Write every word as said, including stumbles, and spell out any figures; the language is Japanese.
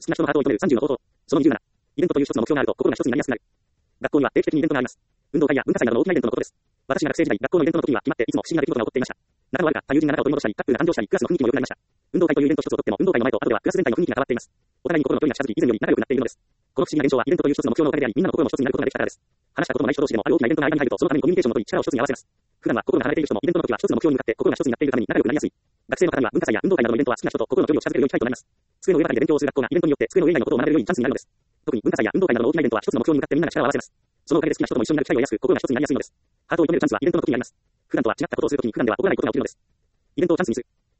きな人のハートを射止めるさんじゅうの方法。そのにじゅうなな。イベントという一つの目標があると心が一つになりやすくなる。学校には定期的にイベントがあります。運動会や文化祭などの大きなイベントのことです。私が学生時代、学校のイベントの時には決まっていつも不思議な出来事が起こっていました。仲の悪かった友人が仲を取り戻したり、カップルが誕生したり、クラスの雰囲気も良くなりました。運動会というイベント一つをとっても、運動会の前と後ではクラス全体の雰囲気が変わっています。お互いに心の距離が近づき、以前より仲良くなっているのです。この不思議な現象はイベントという一つの目標のおかげであり、みんなの心も一つになることができたからです。話したことのない人同士でもある大きなイベントが間に入ると、そのためにコミュニケーションの取り、力を一つに合わせます。普段は心が離れている人もイベントの時は一つの目標に向かって心が一つになっているために仲良くなりやすい。学生の方には文化祭や運動会などのイベントは好きな人と心の距離を近づける良い機会となります。机の上ばかりで勉強をする学校がイベントによって机の上以外のことを学べるようにチャンスになるのです。特に文化祭や運動会などの大きなイベントは一つの目標に向かってみんなが力を合わせます。そのおかげで好きな人とも一緒になる機会を得やすく、心が一つになりやすいのです。ハートを射止めるチャンスはイベントの時にあります。普段とは違ったことをするときに普段では起こらないことが起きるのです。イベントをチャンスにする。